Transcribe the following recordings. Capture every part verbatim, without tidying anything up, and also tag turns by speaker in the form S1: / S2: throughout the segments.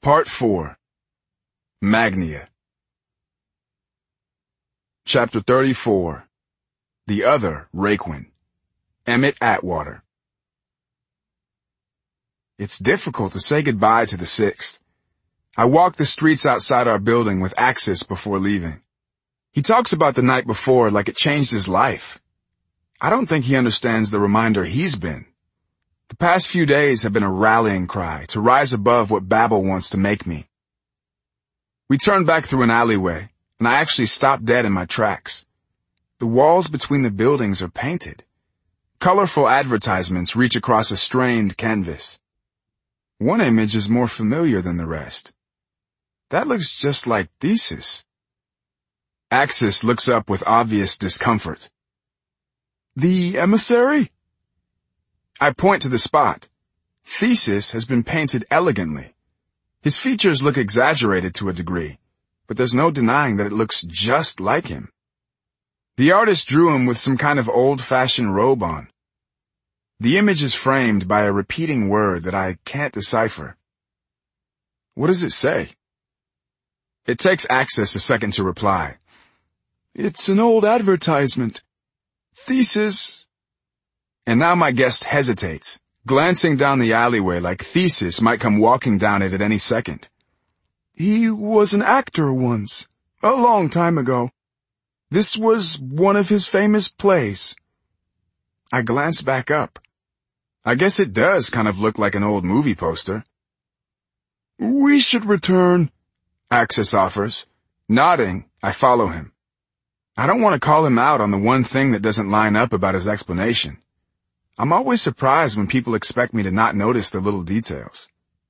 S1: Part four. Magnia. Chapter thirty-four. The Other Raquin. Emmett Atwater. It's difficult to say goodbye to the Sixth. I walk the streets outside our building with Axis before leaving. He talks about the night before like it changed his life. I don't think he understands the reminder he's been. The past few days have been a rallying cry to rise above what Babel wants to make me. We turned back through an alleyway, and I actually stopped dead in my tracks. The walls between the buildings are painted. Colorful advertisements reach across a strained canvas. One image is more familiar than the rest. That looks just like Thesis. Axis looks up with obvious discomfort. The emissary? I point to the spot. Thesis has been painted elegantly. His features look exaggerated to a degree, but there's no denying that it looks just like him. The artist drew him with some kind of old-fashioned robe on. The image is framed by a repeating word that I can't decipher. What does it say? It takes Axis a second to reply. It's an old advertisement. Thesis... And now my guest hesitates, glancing down the alleyway like Thesis might come walking down it at any second. He was an actor once, a long time ago. This was one of his famous plays. I glance back up. I guess it does kind of look like an old movie poster. We should return, Axis offers. Nodding, I follow him. I don't want to call him out on the one thing that doesn't line up about his explanation. I'm always surprised when people expect me to not notice the little details.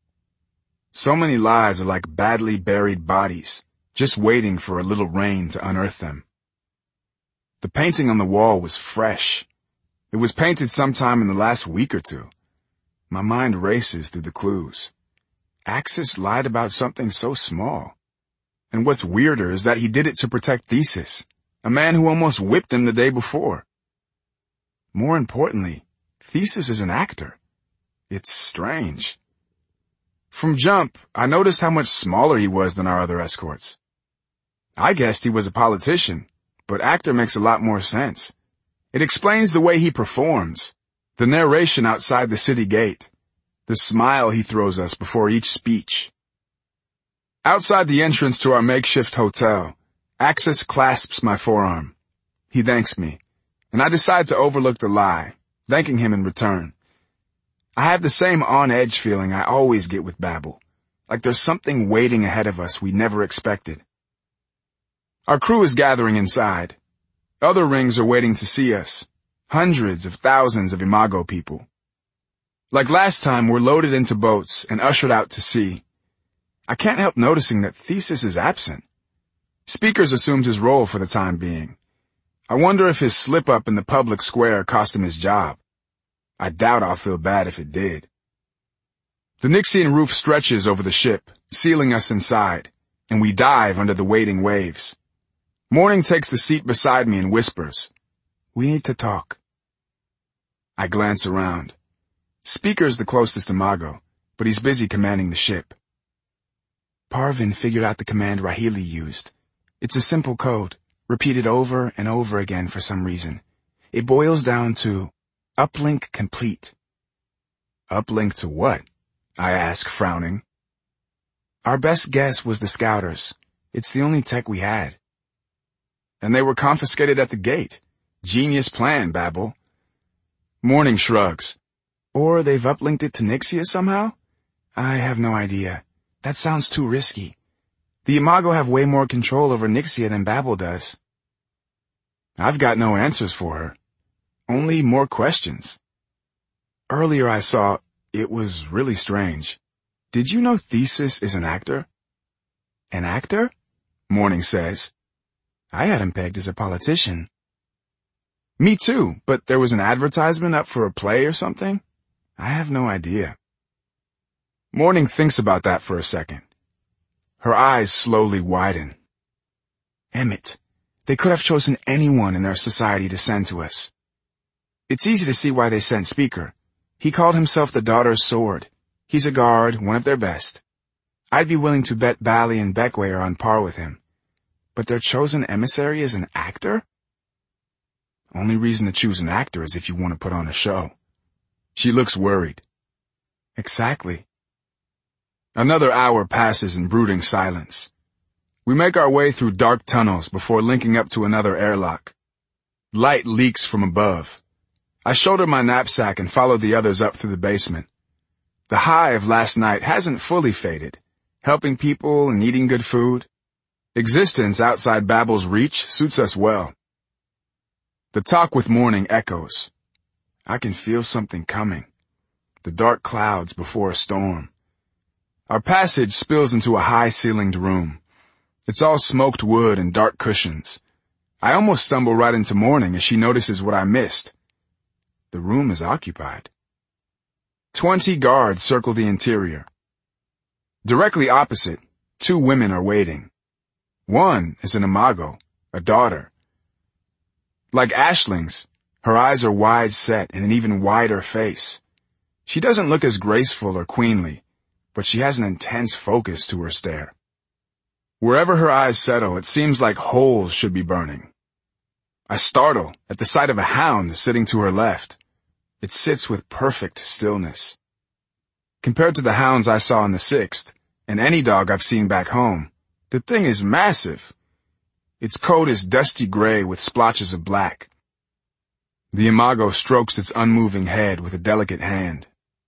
S1: So many lives are like badly buried bodies, just waiting for a little rain to unearth them. The painting on the wall was fresh. It was painted sometime in the last week or two. My mind races through the clues. Axis lied about something so small. And what's weirder is that he did it to protect Thesis, a man who almost whipped him the day before. More importantly, Thesis is an actor. It's strange. From jump, I noticed how much smaller he was than our other escorts. I guessed he was a politician, but actor makes a lot more sense. It explains the way he performs, the narration outside the city gate, the smile he throws us before each speech. Outside the entrance to our makeshift hotel, Axis clasps my forearm. He thanks me, and I decide to overlook the lie, thanking him in return. I have the same on-edge feeling I always get with Babel, like there's something waiting ahead of us we never expected. Our crew is gathering inside. Other rings are waiting to see us, hundreds of thousands of Imago people. Like last time, we're loaded into boats and ushered out to sea. I can't help noticing that Thesis is absent. Speakers assumed his role for the time being. I wonder if his slip-up in the public square cost him his job. I doubt I'll feel bad if it did. The Nixian roof stretches over the ship, sealing us inside, and we dive under the waiting waves. Morning takes the seat beside me and whispers, "We need to talk." I glance around. Speaker's the closest Imago, but he's busy commanding the ship. Parvin figured out the command Rahili used. It's a simple code, repeated over and over again for some reason. It boils down to uplink complete. Uplink to what? I ask, frowning. Our best guess was the Scouters. It's the only tech we had. And they were confiscated at the gate. Genius plan, Babel. Morning shrugs. Or they've uplinked it to Nixia somehow? I have no idea. That sounds too risky. The Imago have way more control over Nixia than Babel does. I've got no answers for her. Only more questions. Earlier I saw, it was really strange. Did you know Thesis is an actor? An actor? Morning says. I had him pegged as a politician. Me too, but there was an advertisement up for a play or something? I have no idea. Morning thinks about that for a second. Her eyes slowly widen. Emmett, they could have chosen anyone in their society to send to us. It's easy to see why they sent Speaker. He called himself the Daughter's Sword. He's a guard, one of their best. I'd be willing to bet Bally and Beckway are on par with him. But their chosen emissary is an actor? Only reason to choose an actor is if you want to put on a show. She looks worried. Exactly. Another hour passes in brooding silence. We make our way through dark tunnels before linking up to another airlock. Light leaks from above. I shoulder my knapsack and follow the others up through the basement. The high of last night hasn't fully faded. Helping people and eating good food. Existence outside Babel's reach suits us well. The talk with morning echoes. I can feel something coming. The dark clouds before a storm. Our passage spills into a high-ceilinged room. It's all smoked wood and dark cushions. I almost stumble right into Morning as she notices what I missed. The room is occupied. Twenty guards circle the interior. Directly opposite, two women are waiting. One is an imago, a daughter. Like Ashling's, her eyes are wide set in an even wider face. She doesn't look as graceful or queenly, but she has an intense focus to her stare. Wherever her eyes settle, it seems like holes should be burning. I startle at the sight of a hound sitting to her left. It sits with perfect stillness. Compared to the hounds I saw in the sixth, and any dog I've seen back home, the thing is massive. Its coat is dusty gray with splotches of black. The imago strokes its unmoving head with a delicate hand.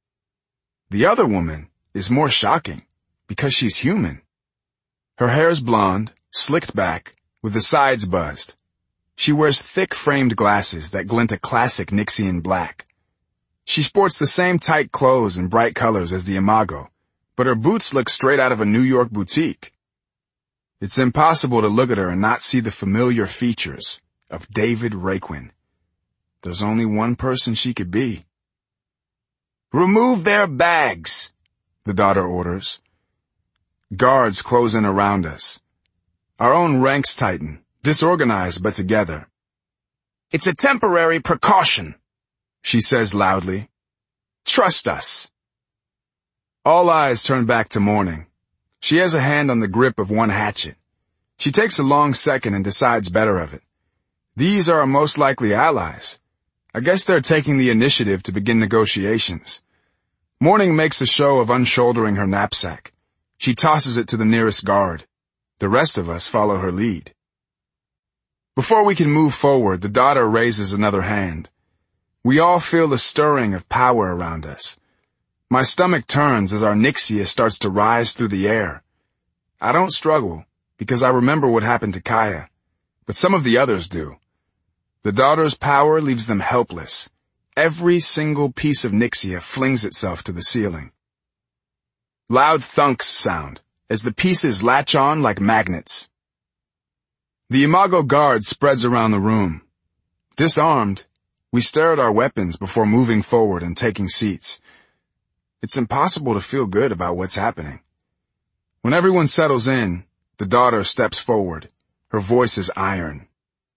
S1: The other woman is more shocking, because she's human. Her hair's blonde, slicked back, with the sides buzzed. She wears thick framed glasses that glint a classic Nixian black. She sports the same tight clothes and bright colors as the imago, but her boots look straight out of a New York boutique. It's impossible to look at her and not see the familiar features of David Raquin. There's only one person she could be. "Remove their bags," the daughter orders. Guards close in around us. Our own ranks tighten, disorganized but together. "It's a temporary precaution," she says loudly. "Trust us." All eyes turn back to Morning. She has a hand on the grip of one hatchet. She takes a long second and decides better of it. These are our most likely allies. I guess they're taking the initiative to begin negotiations. Morning makes a show of unshouldering her knapsack. She tosses it to the nearest guard. The rest of us follow her lead. Before we can move forward, the daughter raises another hand. We all feel the stirring of power around us. My stomach turns as our Nixia starts to rise through the air. I don't struggle, because I remember what happened to Kaya, but some of the others do. The daughter's power leaves them helpless. Every single piece of Nixia flings itself to the ceiling. Loud thunks sound as the pieces latch on like magnets. The imago guard spreads around the room. Disarmed, we stare at our weapons before moving forward and taking seats. It's impossible to feel good about what's happening. When everyone settles in, the daughter steps forward. Her voice is iron.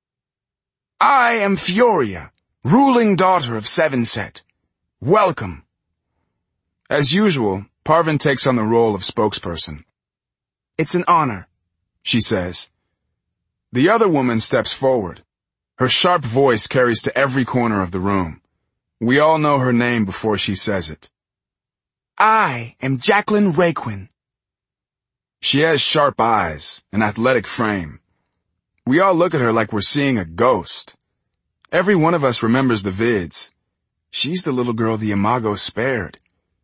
S1: "I am Fioria, ruling daughter of Sevenset. Welcome." As usual, Parvin takes on the role of spokesperson. "It's an honor," she says. The other woman steps forward. Her sharp voice carries to every corner of the room. We all know her name before she says it. "I am Jacqueline Raquin." She has sharp eyes, an athletic frame. We all look at her like we're seeing a ghost. Every one of us remembers the vids. She's the little girl the imago spared.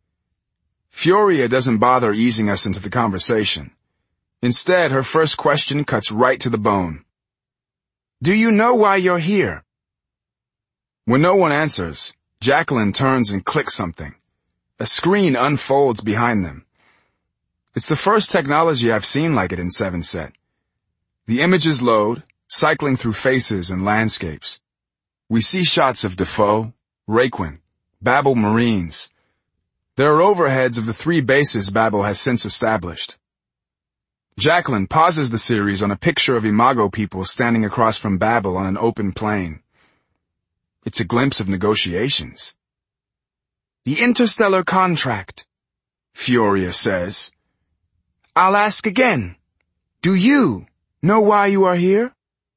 S1: Fioria doesn't bother easing us into the conversation. Instead, her first question cuts right to the bone. "Do you know why you're here?" When no one answers, Jacqueline turns and clicks something. A screen unfolds behind them. It's the first technology I've seen like it in Sevenset. The images load, cycling through faces and landscapes. We see shots of Defoe, Raquin, Babel Marines. There are overheads of the three bases Babel has since established. Jacqueline pauses the series on a picture of imago people standing across from Babel on an open plain. It's a glimpse of negotiations. "The interstellar contract," Fioria says. I'll ask again. Do you know why you are here?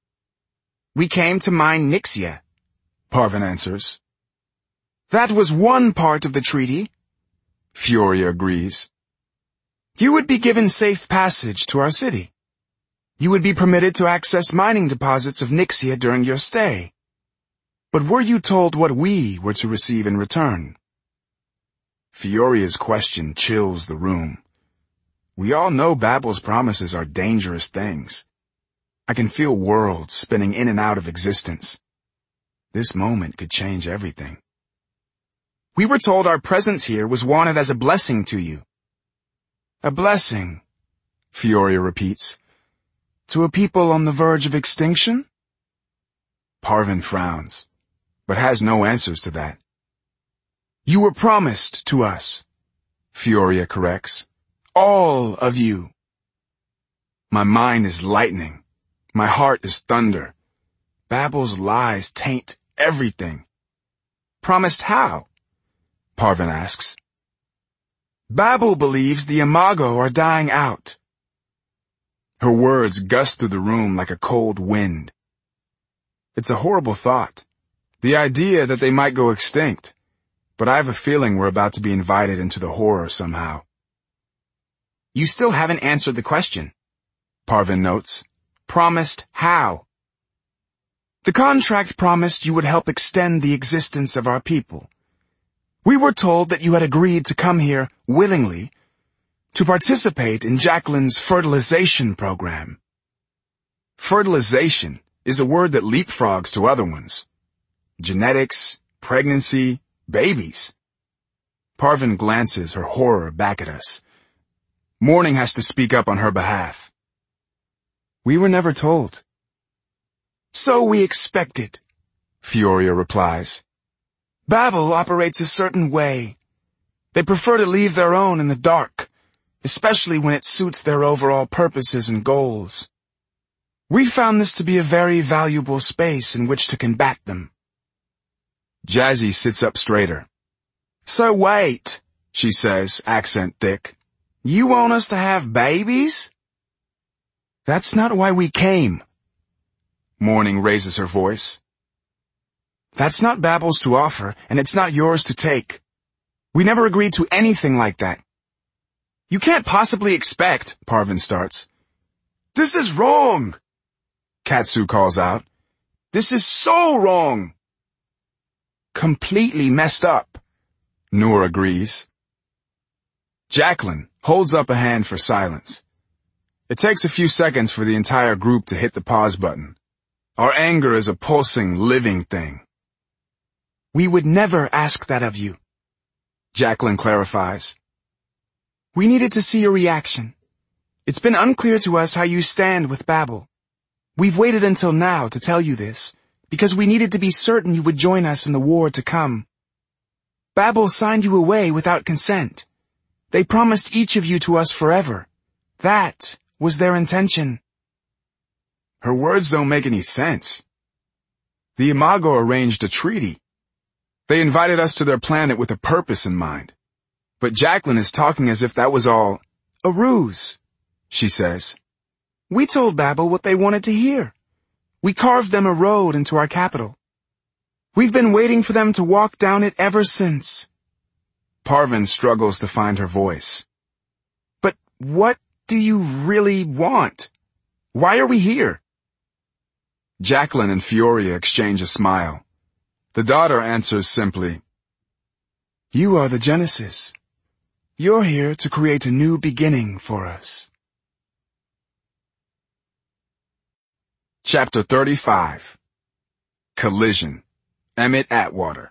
S1: We came to mine Nixia, Parvin answers. That was one part of the treaty, Fioria agrees. You would be given safe passage to our city. You would be permitted to access mining deposits of Nixia during your stay. But were you told what we were to receive in return? Fioria's question chills the room. We all know Babel's promises are dangerous things. I can feel worlds spinning in and out of existence. This moment could change everything. We were told our presence here was wanted as a blessing to you. A blessing, Fioria repeats. To a people on the verge of extinction? Parvin frowns, but has no answers to that. You were promised to us, Fioria corrects. All of you. My mind is lightning. My heart is thunder. Babel's lies taint everything. Promised how? Parvin asks. Babel believes the Imago are dying out. Her words gust through the room like a cold wind. It's a horrible thought. The idea that they might go extinct. But I have a feeling we're about to be invited into the horror somehow. You still haven't answered the question, Parvin notes. Promised how? The contract promised you would help extend the existence of our people. We were told that you had agreed to come here willingly to participate in Jacqueline's fertilization program. Fertilization is a word that leapfrogs to other ones. Genetics, pregnancy, babies. Parvin glances her horror back at us. Morning has to speak up on her behalf. We were never told. So we expected, Fioria replies. Babel operates a certain way. They prefer to leave their own in the dark, especially when it suits their overall purposes and goals. We found this to be a very valuable space in which to combat them. Jazzy sits up straighter. So wait, she says, accent thick. You want us to have babies? That's not why we came. Morning raises her voice. That's not Babel's to offer, and it's not yours to take. We never agreed to anything like that. You can't possibly expect, Parvin starts. This is wrong, Katsu calls out. This is so wrong. Completely messed up, Noor agrees. Jacqueline holds up a hand for silence. It takes a few seconds for the entire group to hit the pause button. Our anger is a pulsing, living thing. We would never ask that of you, Jacqueline clarifies. We needed to see your reaction. It's been unclear to us how you stand with Babel. We've waited until now to tell you this, because we needed to be certain you would join us in the war to come. Babel signed you away without consent. They promised each of you to us forever. That was their intention. Her words don't make any sense. The Imago arranged a treaty. They invited us to their planet with a purpose in mind. But Jacqueline is talking as if that was all a ruse, she says. We told Babel what they wanted to hear. We carved them a road into our capital. We've been waiting for them to walk down it ever since. Parvin struggles to find her voice. But what do you really want? Why are we here? Jacqueline and Fioria exchange a smile. The daughter answers simply, You are the Genesis. You're here to create a new beginning for us. Chapter thirty-five. Collision. Emmett Atwater.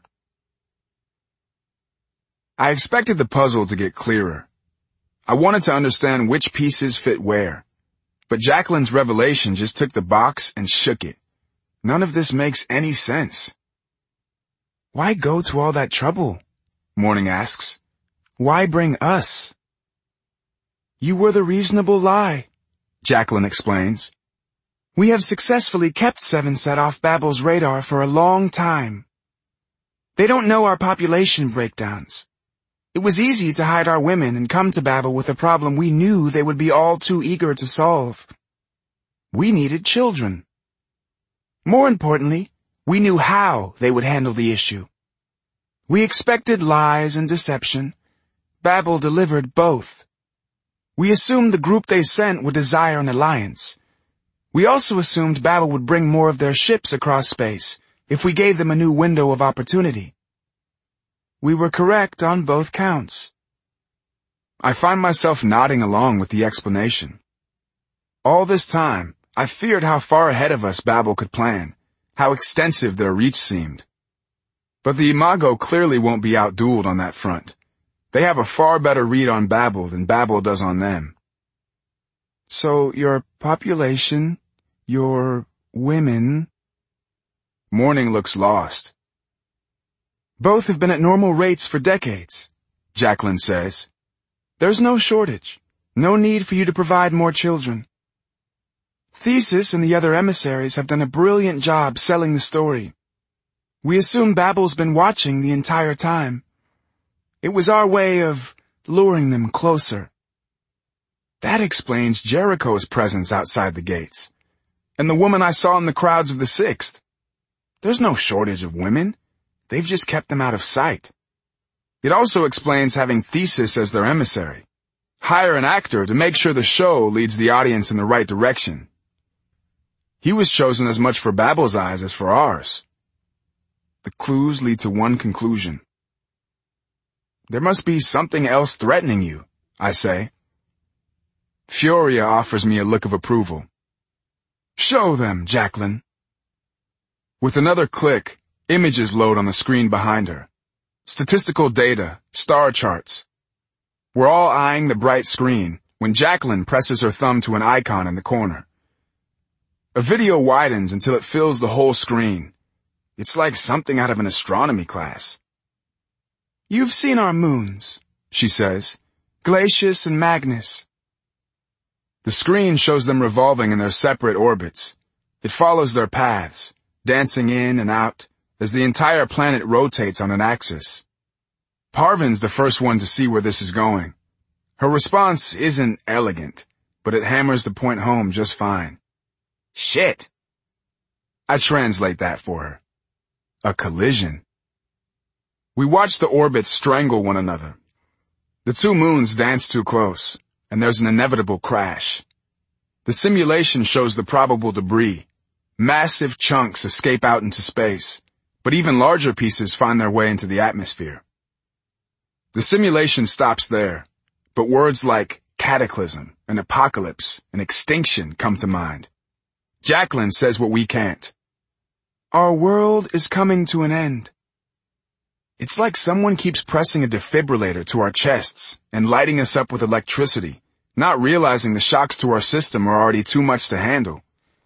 S1: I expected the puzzle to get clearer. I wanted to understand which pieces fit where. But Jacqueline's revelation just took the box and shook it. None of this makes any sense. Why go to all that trouble? Morning asks. Why bring us? You were the reasonable lie, Jacqueline explains. We have successfully kept Seven Set off Babel's radar for a long time. They don't know our population breakdowns. It was easy to hide our women and come to Babel with a problem we knew they would be all too eager to solve. We needed children. More importantly, we knew how they would handle the issue. We expected lies and deception. Babel delivered both. We assumed the group they sent would desire an alliance. We also assumed Babel would bring more of their ships across space if we gave them a new window of opportunity. We were correct on both counts. I find myself nodding along with the explanation. All this time, I feared how far ahead of us Babel could plan, how extensive their reach seemed. But the Imago clearly won't be outdueled on that front. They have a far better read on Babel than Babel does on them. So your population, your women... Morning looks lost. Both have been at normal rates for decades, Jacqueline says. There's no shortage, no need for you to provide more children. Thesis and the other emissaries have done a brilliant job selling the story. We assume Babel's been watching the entire time. It was our way of luring them closer. That explains Jericho's presence outside the gates, and the woman I saw in the crowds of the Sixth. There's no shortage of women. They've just kept them out of sight. It also explains having Thesis as their emissary. Hire an actor to make sure the show leads the audience in the right direction. He was chosen as much for Babel's eyes as for ours. The clues lead to one conclusion. There must be something else threatening you, I say. Fioria offers me a look of approval. Show them, Jacqueline. With another click, images load on the screen behind her. Statistical data, star charts. We're all eyeing the bright screen when Jacqueline presses her thumb to an icon in the corner. A video widens until it fills the whole screen. It's like something out of an astronomy class. You've seen our moons, she says. Glacius and Magnus. The screen shows them revolving in their separate orbits. It follows their paths, dancing in and out, as the entire planet rotates on an axis. Parvin's the first one to see where this is going. Her response isn't elegant, but it hammers the point home just fine. Shit! I translate that for her. A collision. We watch the orbits strangle one another. The two moons dance too close, and there's an inevitable crash. The simulation shows the probable debris. Massive chunks escape out into space, but even larger pieces find their way into the atmosphere. The simulation stops there, but words like cataclysm, and apocalypse, and extinction come to mind. Jacqueline says what we can't. Our world is coming to an end. It's like someone keeps pressing a defibrillator to our chests and lighting us up with electricity, not realizing the shocks to our system are already too much to handle.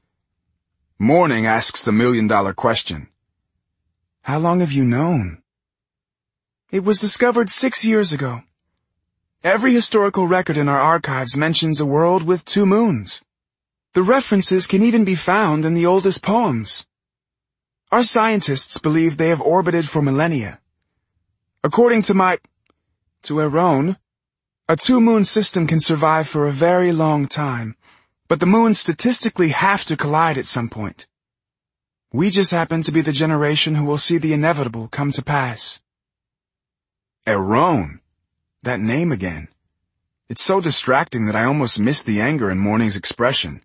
S1: Morning asks the million-dollar question. How long have you known? It was discovered six years ago. Every historical record in our archives mentions a world with two moons. The references can even be found in the oldest poems. Our scientists believe they have orbited for millennia. According to my... to Aaron, a two-moon system can survive for a very long time, but the moons statistically have to collide at some point. We just happen to be the generation who will see the inevitable come to pass. Aaron. That name again. It's so distracting that I almost miss the anger in Morning's expression.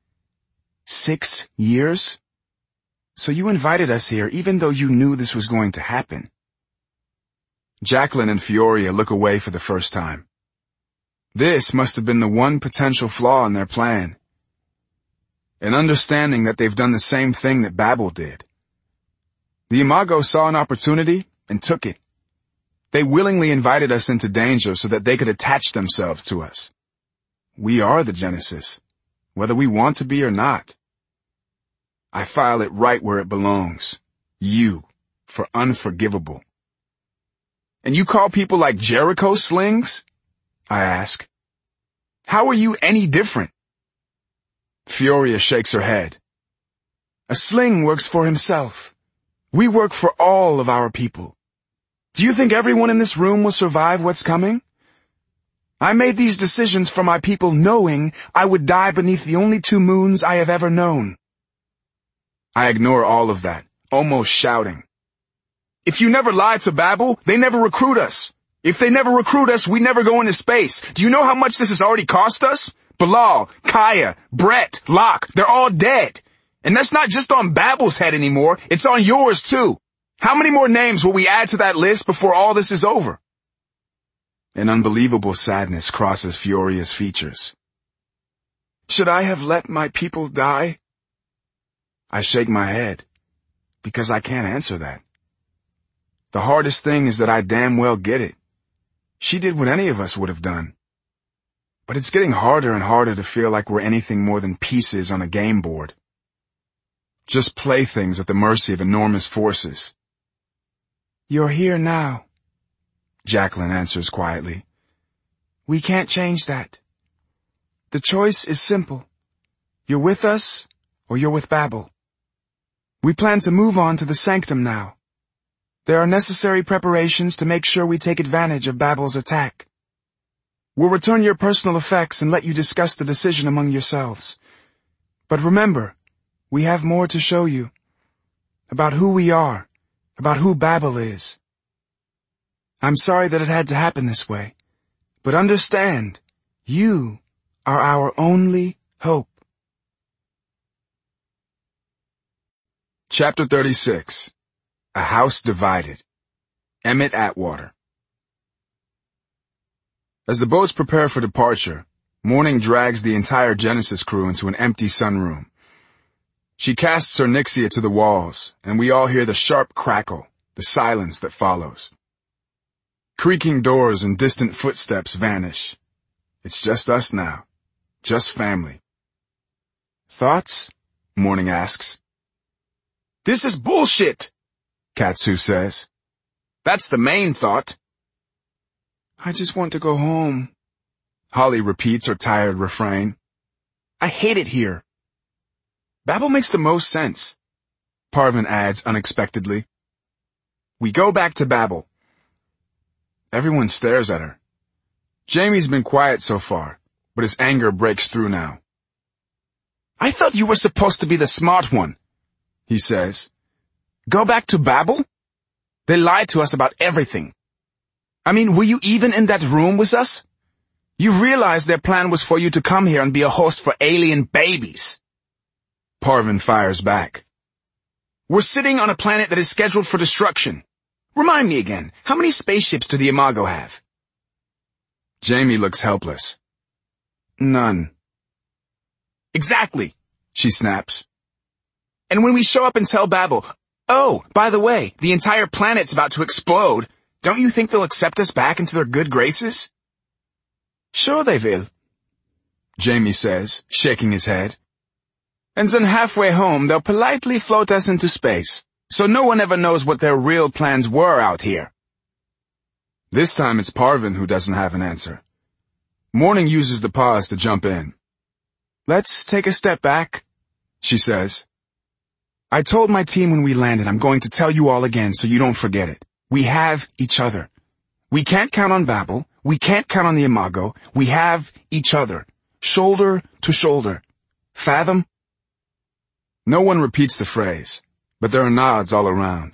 S1: Six years? So you invited us here even though you knew this was going to happen. Jacqueline and Fioria look away for the first time. This must have been the one potential flaw in their plan. An understanding that they've done the same thing that Babel did. The Imago saw an opportunity and took it. They willingly invited us into danger so that they could attach themselves to us. We are the Genesis, whether we want to be or not. I file it right where it belongs. You, for unforgivable. And you call people like Jericho slings? I ask. How are you any different? Fioria shakes her head. A sling works for himself. We work for all of our people. Do you think everyone in this room will survive what's coming? I made these decisions for my people knowing I would die beneath the only two moons I have ever known. I ignore all of that, almost shouting. If you never lied to Babel, they never recruit us. If they never recruit us, we never go into space. Do you know how much this has already cost us? Bilal, Kaya, Brett, Locke, they're all dead. And that's not just on Babel's head anymore, it's on yours too. How many more names will we add to that list before all this is over? An unbelievable sadness crosses Fioria's features. Should I have let my people die? I shake my head, because I can't answer that. The hardest thing is that I damn well get it. She did what any of us would have done. But it's getting harder and harder to feel like we're anything more than pieces on a game board. Just playthings at the mercy of enormous forces. You're here now, Jacqueline answers quietly. We can't change that. The choice is simple. You're with us, or you're with Babel. We plan to move on to the sanctum now. There are necessary preparations to make sure we take advantage of Babel's attack. We'll return your personal effects and let you discuss the decision among yourselves. But remember, we have more to show you. About who we are, about who Babel is. I'm sorry that it had to happen this way, but understand, you are our only hope. Chapter thirty-six. A House Divided. Emmett Atwater. As the boats prepare for departure, Morning drags the entire Genesis crew into an empty sunroom. She casts her Nixia to the walls, and we all hear the sharp crackle, the silence that follows. Creaking doors and distant footsteps vanish. It's just us now. Just family. Thoughts? Morning asks. This is bullshit, Katsu says. That's the main thought. I just want to go home, Holly repeats her tired refrain. I hate it here. Babel makes the most sense, Parvin adds unexpectedly. We go back to Babel. Everyone stares at her. Jamie's been quiet so far, but his anger breaks through now. I thought you were supposed to be the smart one, he says. Go back to Babel? They lied to us about everything. I mean, were you even in that room with us? You realize their plan was for you to come here and be a host for alien babies. Parvin fires back. We're sitting on a planet that is scheduled for destruction. Remind me again, how many spaceships do the Imago have? Jamie looks helpless. None. Exactly, she snaps. And when we show up and tell Babel, oh, by the way, the entire planet's about to explode, don't you think they'll accept us back into their good graces? Sure they will, Jamie says, shaking his head. And then halfway home, they'll politely float us into space, so no one ever knows what their real plans were out here. This time it's Parvin who doesn't have an answer. Morning uses the pause to jump in. Let's take a step back, she says. I told my team when we landed I'm going to tell you all again so you don't forget it. We have each other. We can't count on Babel. We can't count on the Imago. We have each other. Shoulder to shoulder. Fathom? No one repeats the phrase, but there are nods all around.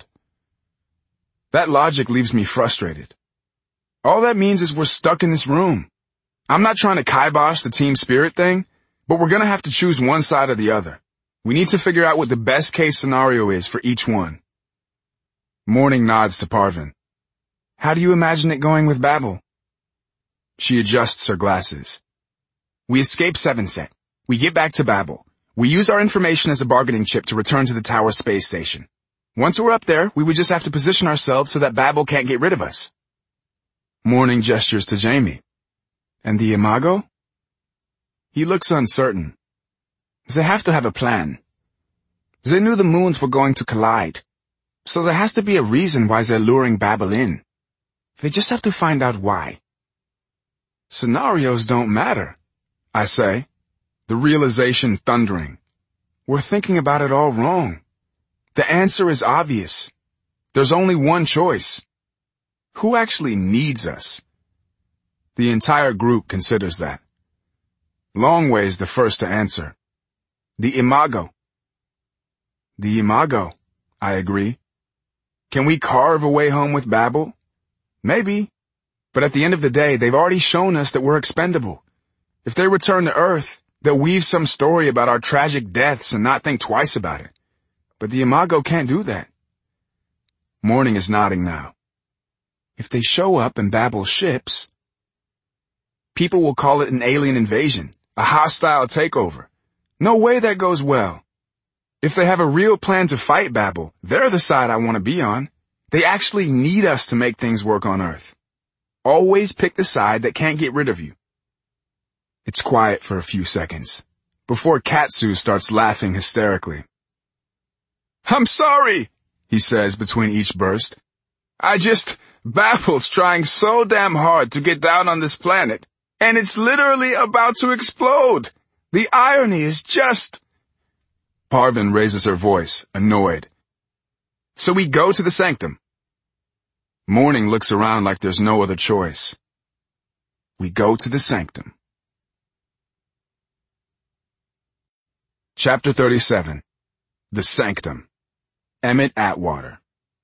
S1: That logic leaves me frustrated. All that means is we're stuck in this room. I'm not trying to kibosh the team spirit thing, but we're gonna have to choose one side or the other. We need to figure out what the best case scenario is for each one. Morning nods to Parvin. How do you imagine it going with Babel? She adjusts her glasses. We escape Sevenset. We get back to Babel. We use our information as a bargaining chip to return to the Tower space station. Once we're up there, we would just have to position ourselves so that Babel can't get rid of us. Morning gestures to Jamie. And the Imago? He looks uncertain. They have to have a plan. They knew the moons were going to collide. So there has to be a reason why they're luring Babel in. They just have to find out why. Scenarios don't matter, I say, the realization thundering. We're thinking about it all wrong. The answer is obvious. There's only one choice. Who actually needs us? The entire group considers that. Longway's the first to answer. The Imago. The Imago, I agree. Can we carve a way home with Babel? Maybe. But at the end of the day, they've already shown us that we're expendable. If they return to Earth, they'll weave some story about our tragic deaths and not think twice about it. But the Imago can't do that. Morning is nodding now. If they show up in Babel's ships, people will call it an alien invasion, a hostile takeover. No way that goes well. If they have a real plan to fight Babel, they're the side I want to be on. They actually need us to make things work on Earth. Always pick the side that can't get rid of you. It's quiet for a few seconds, before Katsu starts laughing hysterically. I'm sorry, he says between each burst. I just, Babel's trying so damn hard to get down on this planet, and it's literally about to explode. The irony is just... Parvin raises her voice, annoyed. So we go to the sanctum. Morning looks around like there's no other choice. We go to the sanctum. Chapter thirty-seven. The Sanctum. Emmett Atwater.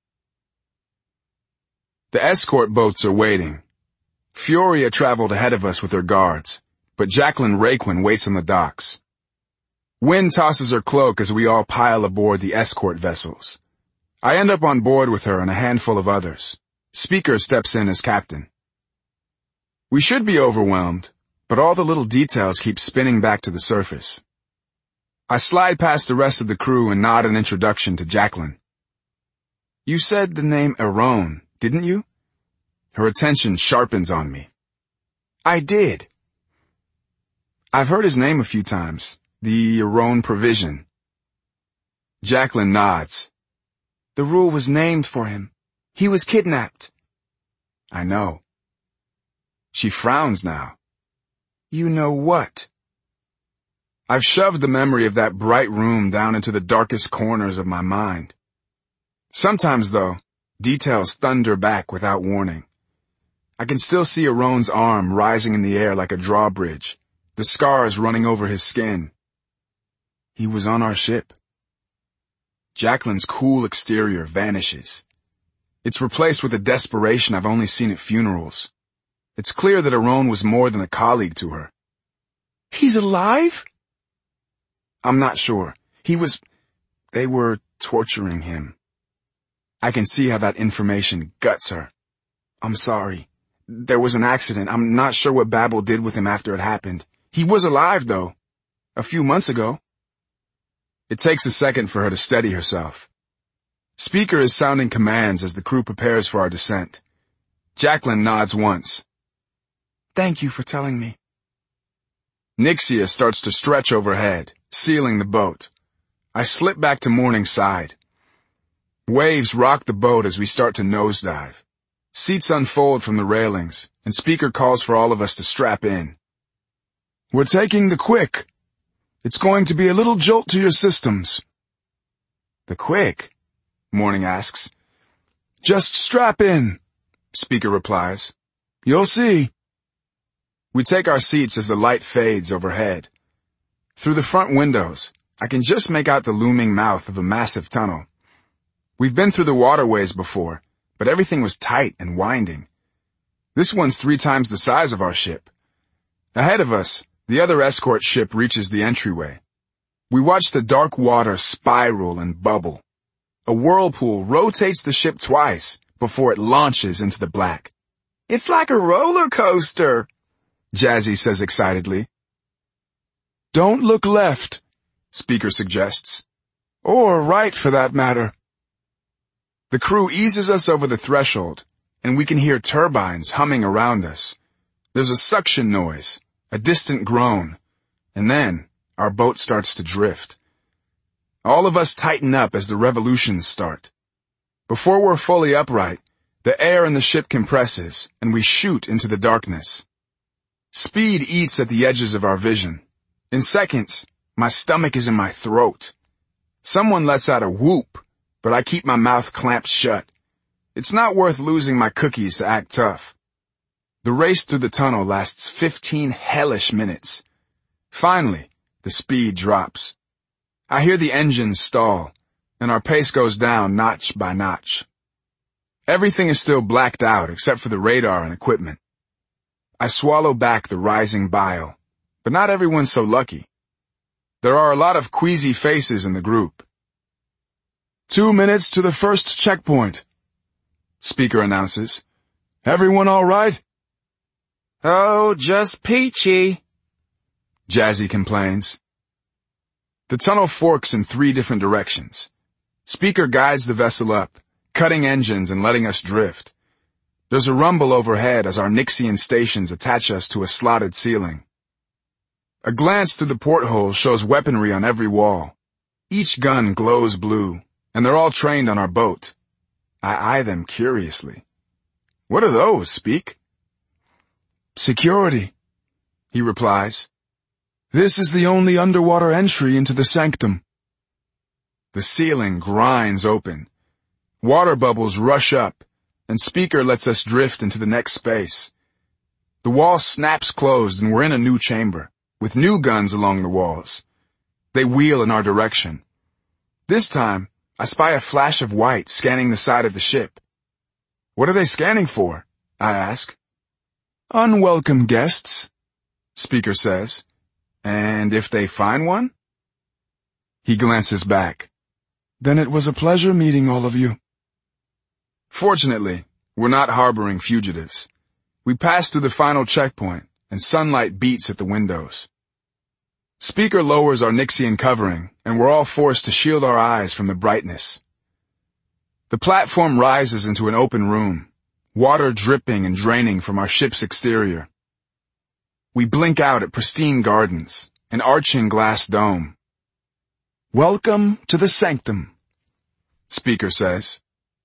S1: The escort boats are waiting. Furia traveled ahead of us with her guards, but Jacqueline Raquin waits on the docks. Wynne tosses her cloak as we all pile aboard the escort vessels. I end up on board with her and a handful of others. Speaker steps in as captain. We should be overwhelmed, but all the little details keep spinning back to the surface. I slide past the rest of the crew and nod an introduction to Jacqueline. You said the name Aron, didn't you? Her attention sharpens on me. I did. I've heard his name a few times. The Aron Provision. Jacqueline nods. The rule was named for him. He was kidnapped. I know. She frowns now. You know what? I've shoved the memory of that bright room down into the darkest corners of my mind. Sometimes, though, details thunder back without warning. I can still see Aron's arm rising in the air like a drawbridge, the scars running over his skin. He was on our ship. Jacqueline's cool exterior vanishes. It's replaced with a desperation I've only seen at funerals. It's clear that Aron was more than a colleague to her. He's alive? I'm not sure. He was... They were torturing him. I can see how that information guts her. I'm sorry. There was an accident. I'm not sure what Babel did with him after it happened. He was alive, though. A few months ago. It takes a second for her to steady herself. Speaker is sounding commands as the crew prepares for our descent. Jacqueline nods once. Thank you for telling me. Nixia starts to stretch overhead, sealing the boat. I slip back to Morning's side. Waves rock the boat as we start to nosedive. Seats unfold from the railings, and Speaker calls for all of us to strap in. We're taking the Quick. It's going to be a little jolt to your systems. The Quick? Morning asks. Just strap in, Speaker replies. You'll see. We take our seats as the light fades overhead. Through the front windows, I can just make out the looming mouth of a massive tunnel. We've been through the waterways before, but everything was tight and winding. This one's three times the size of our ship. Ahead of us, the other escort ship reaches the entryway. We watch the dark water spiral and bubble. A whirlpool rotates the ship twice before it launches into the black. It's like a roller coaster, Jazzy says excitedly. Don't look left, Speaker suggests. Or right, for that matter. The crew eases us over the threshold, and we can hear turbines humming around us. There's a suction noise, a distant groan, and then our boat starts to drift. All of us tighten up as the revolutions start. Before we're fully upright, the air in the ship compresses, and we shoot into the darkness. Speed eats at the edges of our vision. In seconds, my stomach is in my throat. Someone lets out a whoop, but I keep my mouth clamped shut. It's not worth losing my cookies to act tough. The race through the tunnel lasts fifteen hellish minutes. Finally, the speed drops. I hear the engines stall, and our pace goes down notch by notch. Everything is still blacked out except for the radar and equipment. I swallow back the rising bile, but not everyone's so lucky. There are a lot of queasy faces in the group. Two minutes to the first checkpoint, Speaker announces. Everyone all right?
S2: Oh, just peachy,
S1: Jazzy complains. The tunnel forks in three different directions. Speaker guides the vessel up, cutting engines and letting us drift. There's a rumble overhead as our Nixian stations attach us to a slotted ceiling. A glance through the porthole shows weaponry on every wall. Each gun glows blue, and they're all trained on our boat. I eye them curiously. What are those, Speak? Security, he replies. This is the only underwater entry into the sanctum. The ceiling grinds open. Water bubbles rush up, and Speaker lets us drift into the next space. The wall snaps closed and we're in a new chamber, with new guns along the walls. They wheel in our direction. This time, I spy a flash of white scanning the side of the ship. What are they scanning for? I ask. Unwelcome guests, Speaker says. And if they find one? He glances back. Then it was a pleasure meeting all of you. Fortunately, we're not harboring fugitives. We pass through the final checkpoint, and sunlight beats at the windows. Speaker lowers our Nixian covering, and we're all forced to shield our eyes from the brightness. The platform rises into an open room, water dripping and draining from our ship's exterior. We blink out at pristine gardens, an arching glass dome. Welcome to the sanctum, Speaker says.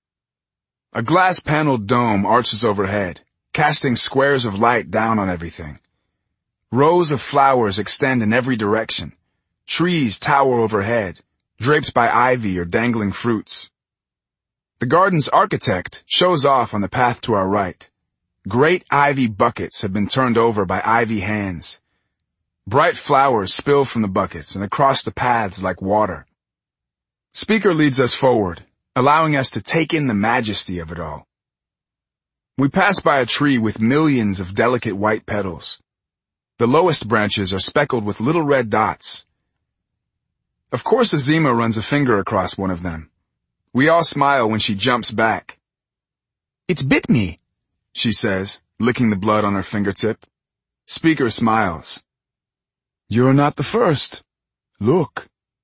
S1: A glass-paneled dome arches overhead, casting squares of light down on everything. Rows of flowers extend in every direction. Trees tower overhead, draped by ivy or dangling fruits. The garden's architect shows off on the path to our right. Great ivy buckets have been turned over by ivy hands. Bright flowers spill from the buckets and across the paths like water. Speaker leads us forward, allowing us to take in the majesty of it all. We pass by a tree with millions of delicate white petals. The lowest branches are speckled with little red dots. Of course, Azima runs a finger across one of them. We all smile when she jumps back. It's bit me, she says, licking the blood on her fingertip. Speaker smiles. You're not the first. Look.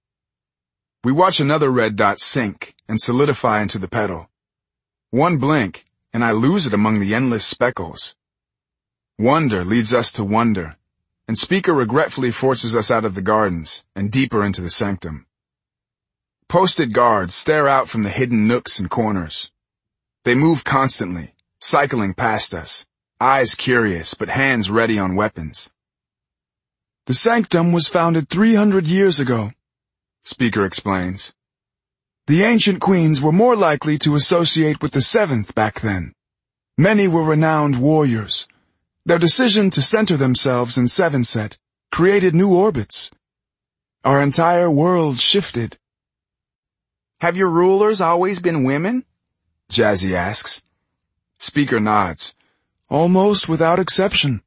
S1: We watch another red dot sink and solidify into the petal. One blink, and I lose it among the endless speckles. Wonder leads us to wonder, and Speaker regretfully forces us out of the gardens and deeper into the sanctum. Posted guards stare out from the hidden nooks and corners. They move constantly, cycling past us, eyes curious but hands ready on weapons. The sanctum was founded three hundred years ago, Speaker explains. The ancient queens were more likely to associate with the seventh back then. Many were renowned warriors. Their decision to center themselves in Sevenset created new orbits. Our entire world shifted. Have your rulers always been women? Jazzy asks. Speaker nods. Almost without exception.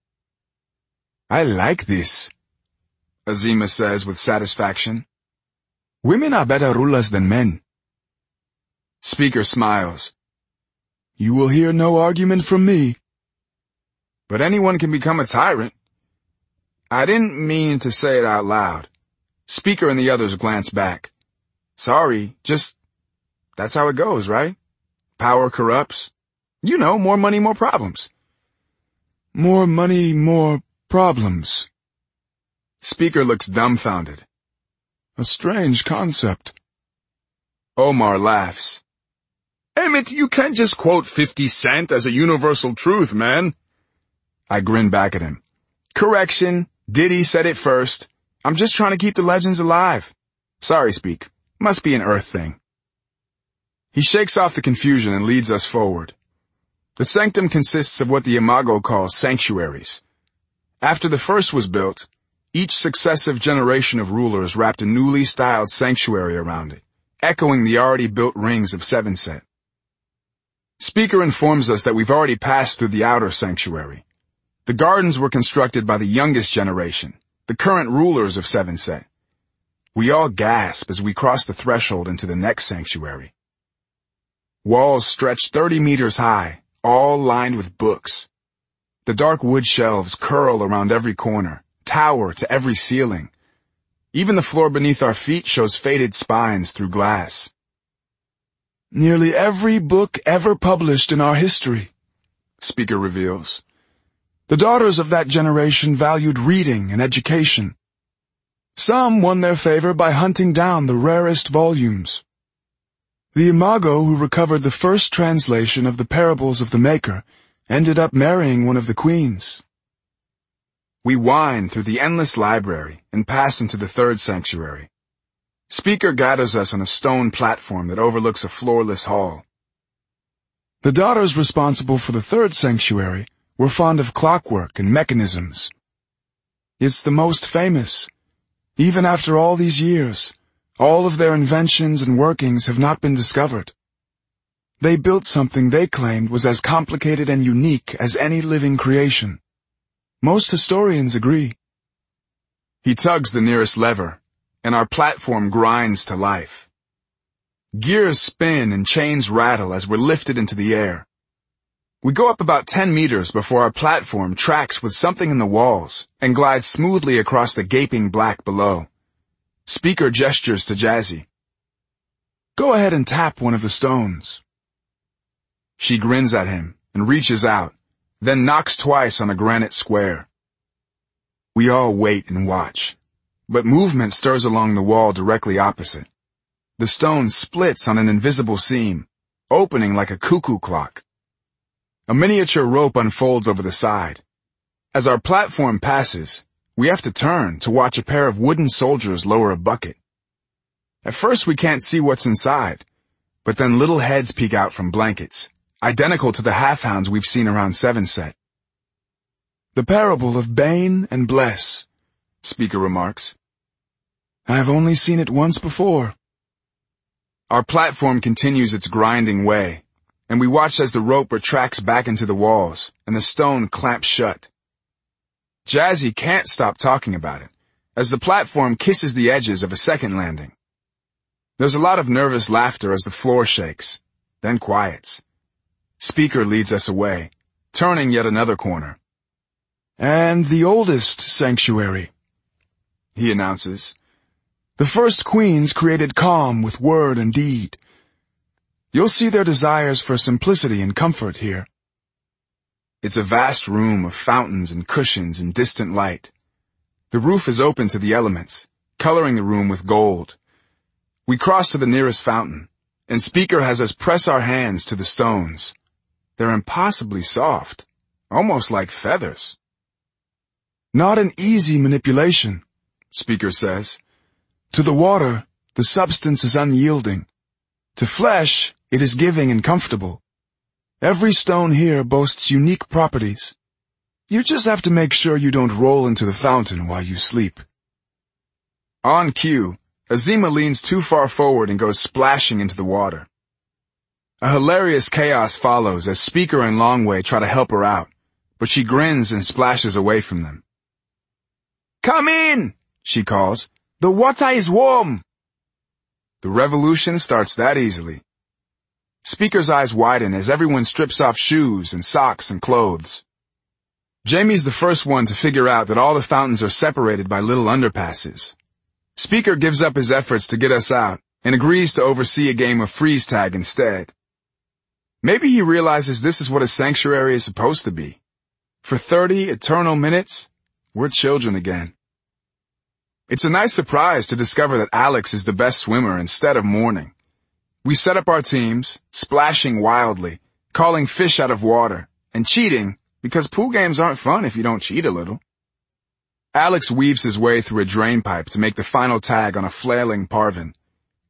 S1: I like this, Azima says with satisfaction. Women are better rulers than men. Speaker smiles. You will hear no argument from me. But anyone can become a tyrant. I didn't mean to say it out loud. Speaker and the others glance back. Sorry, just, that's how it goes, right? Power corrupts. You know, more money, more problems. More money, more problems. Speaker looks dumbfounded. A strange concept. Omar laughs. Emmett, you can't just quote fifty cent as a universal truth, man. I grin back at him. Correction, Diddy said it first. I'm just trying to keep the legends alive. Sorry, Speak. Must be an Earth thing. He shakes off the confusion and leads us forward. The sanctum consists of what the Imago calls sanctuaries. After the first was built, each successive generation of rulers wrapped a newly styled sanctuary around it, echoing the already built rings of Seven Set. Speaker informs us that we've already passed through the outer sanctuary. The gardens were constructed by the youngest generation, the current rulers of Seven Set. We all gasp as we cross the threshold into the next sanctuary. Walls stretch thirty meters high, all lined with books. The dark wood shelves curl around every corner, tower to every ceiling. Even the floor beneath our feet shows faded spines through glass.
S3: Nearly every book ever published in our history, Speaker reveals. The daughters of that generation valued reading and education. Some won their favor by hunting down the rarest volumes. The Imago who recovered the first translation of the Parables of the Maker ended up marrying one of the queens.
S1: We wind through the endless library and pass into the third sanctuary. Speaker gathers us on a stone platform that overlooks a floorless hall.
S3: The daughters responsible for the third sanctuary were fond of clockwork and mechanisms. It's the most famous. Even after all these years, all of their inventions and workings have not been discovered. They built something they claimed was as complicated and unique as any living creation. Most historians agree.
S1: He tugs the nearest lever, and our platform grinds to life. Gears spin and chains rattle as we're lifted into the air. We go up about ten meters before our platform tracks with something in the walls and glides smoothly across the gaping black below. Speaker gestures to Jazzy.
S3: Go ahead and tap one of the stones.
S1: She grins at him and reaches out, then knocks twice on a granite square. We all wait and watch, but movement stirs along the wall directly opposite. The stone splits on an invisible seam, opening like a cuckoo clock. A miniature rope unfolds over the side. As our platform passes, we have to turn to watch a pair of wooden soldiers lower a bucket. At first we can't see what's inside, but then little heads peek out from blankets, identical to the half-hounds we've seen around Seven Set.
S3: The parable of Bane and Bless, Speaker remarks. I've only seen it once before.
S1: Our platform continues its grinding way, and we watch as the rope retracts back into the walls and the stone clamps shut. Jazzy can't stop talking about it, as the platform kisses the edges of a second landing. There's a lot of nervous laughter as the floor shakes, then quiets. Speaker leads us away, turning yet another corner.
S3: And the oldest sanctuary, he announces. The first queens created calm with word and deed. You'll see their desires for simplicity and comfort here.
S1: It's a vast room of fountains and cushions and distant light. The roof is open to the elements, coloring the room with gold. We cross to the nearest fountain, and Speaker has us press our hands to the stones. They're impossibly soft, almost like feathers.
S3: Not an easy manipulation, Speaker says. To the water, the substance is unyielding. To flesh, it is giving and comfortable. Every stone here boasts unique properties. You just have to make sure you don't roll into the fountain while you sleep.
S1: On cue, Azima leans too far forward and goes splashing into the water. A hilarious chaos follows as Speaker and Longway try to help her out, but she grins and splashes away from them.
S2: Come in, she calls. The water is warm.
S1: The revolution starts that easily. Speaker's eyes widen as everyone strips off shoes and socks and clothes. Jamie's the first one to figure out that all the fountains are separated by little underpasses. Speaker gives up his efforts to get us out and agrees to oversee a game of freeze tag instead. Maybe he realizes this is what a sanctuary is supposed to be. For thirty eternal minutes, we're children again. It's a nice surprise to discover that Alex is the best swimmer instead of Morning. We set up our teams, splashing wildly, calling fish out of water, and cheating, because pool games aren't fun if you don't cheat a little. Alex weaves his way through a drain pipe to make the final tag on a flailing parvin.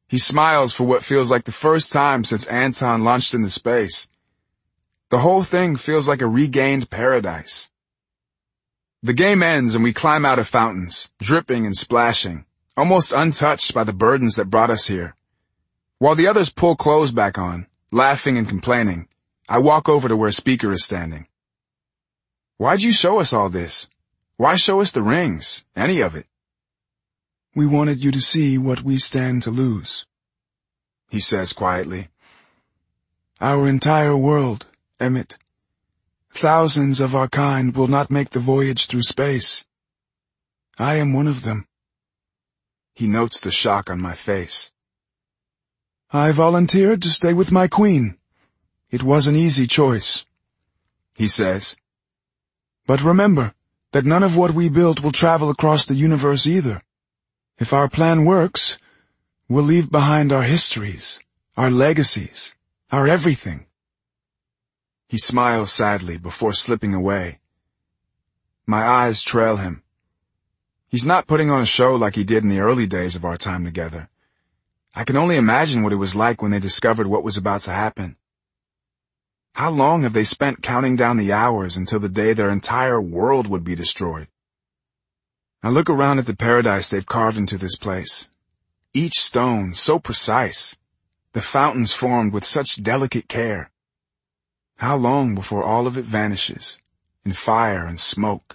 S1: He smiles for what feels like the first time since Anton launched into space. The whole thing feels like a regained paradise. The game ends and we climb out of fountains, dripping and splashing, almost untouched by the burdens that brought us here. While the others pull clothes back on, laughing and complaining, I walk over to where Speaker is standing. Why'd you show us all this? Why show us the rings? Any of it?
S3: We wanted you to see what we stand to lose, he says quietly. Our entire world, Emmett. Thousands of our kind will not make the voyage through space. I am one of them.
S1: He notes the shock on my face.
S3: I volunteered to stay with my queen. It was an easy choice, he says. But remember that none of what we built will travel across the universe either. If our plan works, we'll leave behind our histories, our legacies, our everything.
S1: He smiles sadly before slipping away. My eyes trail him. He's not putting on a show like he did in the early days of our time together. I can only imagine what it was like when they discovered what was about to happen. How long have they spent counting down the hours until the day their entire world would be destroyed? I look around at the paradise they've carved into this place. Each stone so precise. The fountains formed with such delicate care. How long before all of it vanishes in fire and smoke?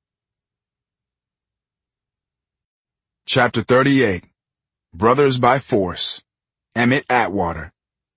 S1: Chapter thirty-eight. Brothers by Force. Emmett Atwater.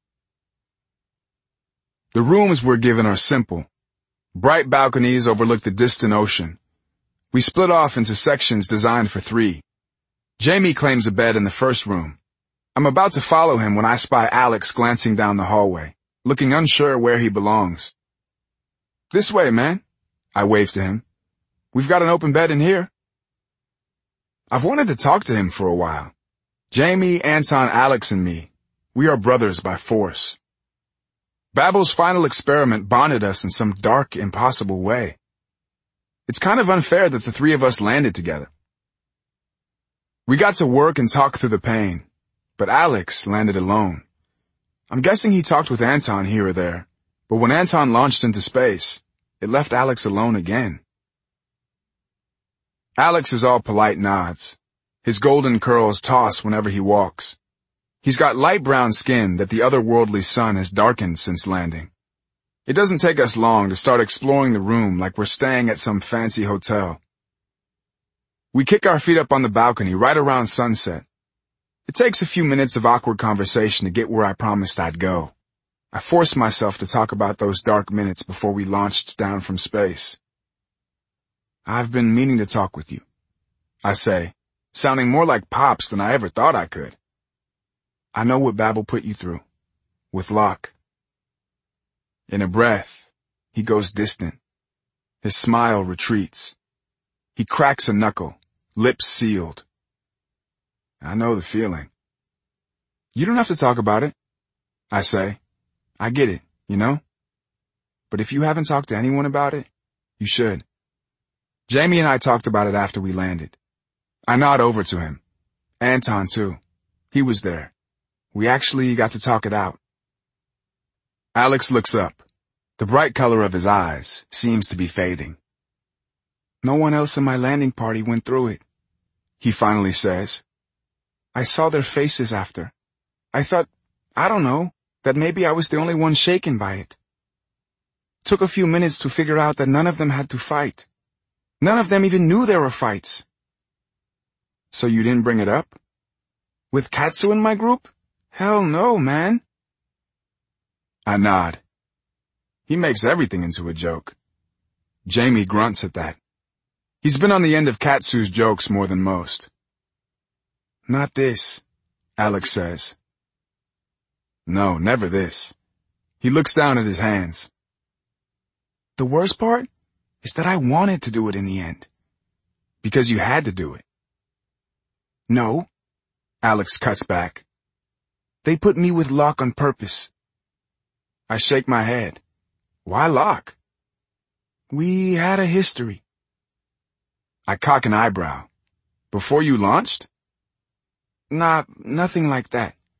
S1: The rooms we're given are simple. Bright balconies overlook the distant ocean. We split off into sections designed for three. Jamie claims a bed in the first room. I'm about to follow him when I spy Alex glancing down the hallway, looking unsure where he belongs. This way, man. I wave to him. We've got an open bed in here. I've wanted to talk to him for a while. Jamie, Anton, Alex, and me. We are brothers by force. Babel's final experiment bonded us in some dark, impossible way. It's kind of unfair that the three of us landed together. We got to work and talk through the pain, but Alex landed alone. I'm guessing he talked with Anton here or there, but when Anton launched into space, it left Alex alone again. Alex is all polite nods. His golden curls toss whenever he walks. He's got light brown skin that the otherworldly sun has darkened since landing. It doesn't take us long to start exploring the room like we're staying at some fancy hotel. We kick our feet up on the balcony right around sunset. It takes a few minutes of awkward conversation to get where I promised I'd go. I forced myself to talk about those dark minutes before we launched down from space. I've been meaning to talk with you, I say, sounding more like Pops than I ever thought I could. I know what Babel put you through, with Locke. In a breath, he goes distant. His smile retreats. He cracks a knuckle, lips sealed. I know the feeling. You don't have to talk about it, I say. I get it, you know? But if you haven't talked to anyone about it, you should. Jamie and I talked about it after we landed. I nod over to him. Anton, too. He was there. We actually got to talk it out. Alex looks up. The bright color of his eyes seems to be fading. No one else in my landing party went through it, he finally says. I saw their faces after. I thought, I don't know, that maybe I was the only one shaken by it. Took a few minutes to figure out that none of them had to fight. None of them even knew there were fights. So you didn't bring it up? With Katsu in my group? Hell no, man. I nod. He makes everything into a joke. Jamie grunts at that. He's been on the end of Katsu's jokes more than most. Not this, Alex says. No, never this. He looks down at his hands. The worst part is that I wanted to do it in the end. Because you had to do it. No, Alex cuts back. They put me with Locke on purpose. I shake my head. Why Locke? We had a history. I cock an eyebrow. Before you launched? Nah, nothing like that.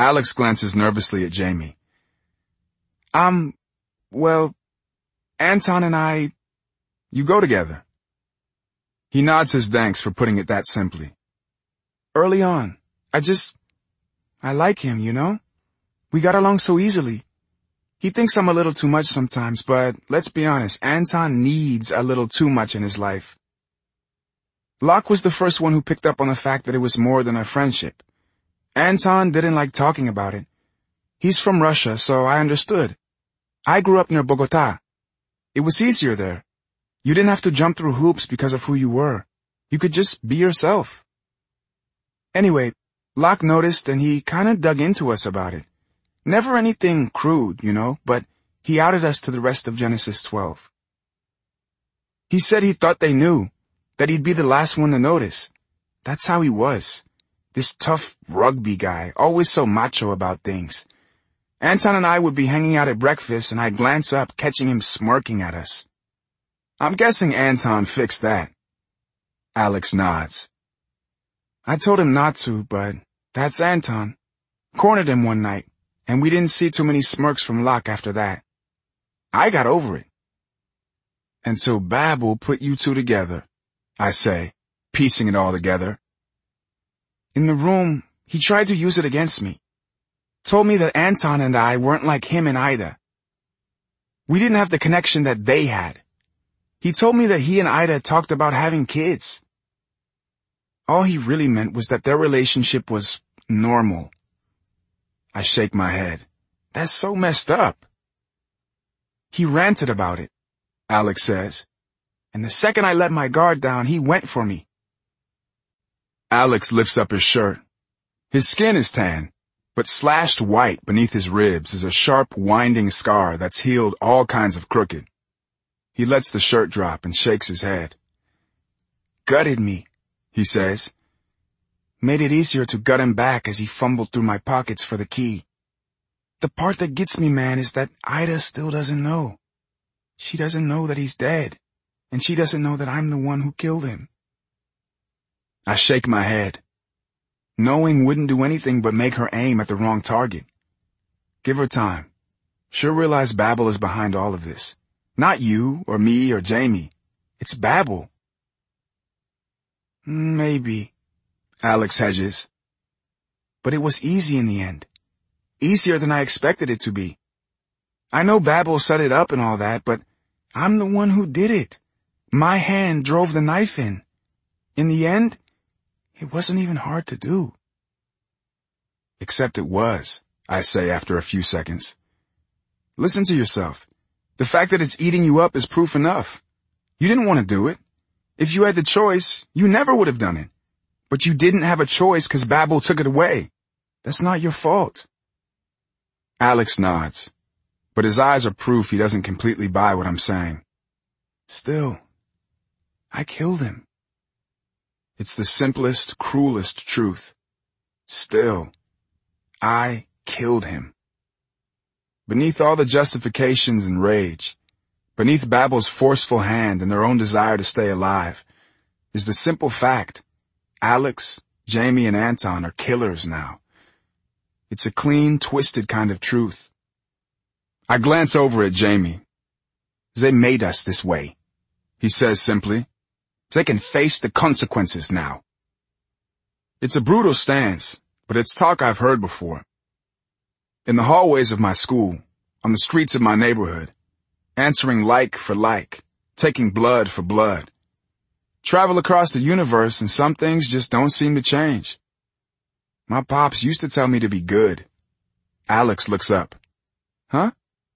S1: Alex glances nervously at Jamie. Um, well, Anton and I, you go together. He nods his thanks for putting it that simply. Early on, I just, I like him, you know? We got along so easily. He thinks I'm a little too much sometimes, but let's be honest, Anton needs a little too much in his life. Locke was the first one who picked up on the fact that it was more than a friendship. Anton didn't like talking about it. He's from Russia, so I understood. I grew up near Bogota. It was easier there. You didn't have to jump through hoops because of who you were. You could just be yourself. Anyway, Locke noticed and he kinda dug into us about it. Never anything crude, you know, but he outed us to the rest of Genesis twelve. He said he thought they knew, that he'd be the last one to notice. That's how he was. This tough rugby guy, always so macho about things. Anton and I would be hanging out at breakfast and I'd glance up, catching him smirking at us. I'm guessing Anton fixed that. Alex nods. I told him not to, but that's Anton. Cornered him one night, and we didn't see too many smirks from Locke after that. I got over it. And so Babel put you two together, I say, piecing it all together. In the room, he tried to use it against me. Told me that Anton and I weren't like him and Ida. We didn't have the connection that they had. He told me that he and Ida talked about having kids. All he really meant was that their relationship was normal. I shake my head. That's so messed up. He ranted about it, Alex says. And the second I let my guard down, he went for me. Alex lifts up his shirt. His skin is tan, but slashed white beneath his ribs is a sharp, winding scar that's healed all kinds of crooked. He lets the shirt drop and shakes his head. Gutted me, he says. Made it easier to gut him back as he fumbled through my pockets for the key. The part that gets me, man, is that Ida still doesn't know. She doesn't know that he's dead, and she doesn't know that I'm the one who killed him. I shake my head. Knowing wouldn't do anything but make her aim at the wrong target. Give her time. She'll realize Babel is behind all of this. Not you, or me, or Jamie. It's Babel. Maybe, Alex hedges. But it was easy in the end. Easier than I expected it to be. I know Babel set it up and all that, but I'm the one who did it. My hand drove the knife in. In the end, it wasn't even hard to do. Except it was, I say after a few seconds. Listen to yourself. The fact that it's eating you up is proof enough. You didn't want to do it. If you had the choice, you never would have done it. But you didn't have a choice because Babel took it away. That's not your fault. Alex nods, but his eyes are proof he doesn't completely buy what I'm saying. Still, I killed him. It's the simplest, cruelest truth. Still, I killed him. Beneath all the justifications and rage, beneath Babel's forceful hand and their own desire to stay alive, is the simple fact, Alex, Jamie, and Anton are killers now. It's a clean, twisted kind of truth. I glance over at Jamie. They made us this way, he says simply. They can face the consequences now. It's a brutal stance, but it's talk I've heard before. In the hallways of my school, on the streets of my neighborhood, answering like for like, taking blood for blood. Travel across the universe and some things just don't seem to change. My pops used to tell me to be good. Alex looks up. Huh?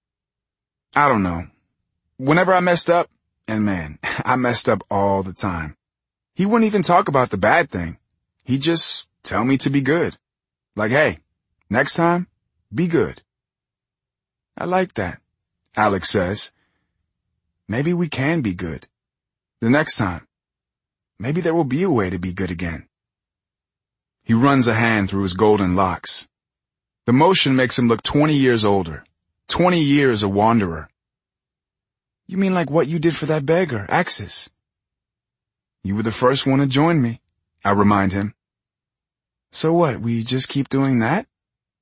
S1: I don't know. Whenever I messed up, and man, I messed up all the time. He wouldn't even talk about the bad thing. He'd just tell me to be good. Like, hey, next time, be good. I like that, Alex says. Maybe we can be good. The next time. Maybe there will be a way to be good again. He runs a hand through his golden locks. The motion makes him look twenty years older, twenty years a wanderer. You mean like what you did for that beggar, Axis? You were the first one to join me, I remind him. So what, we just keep doing that?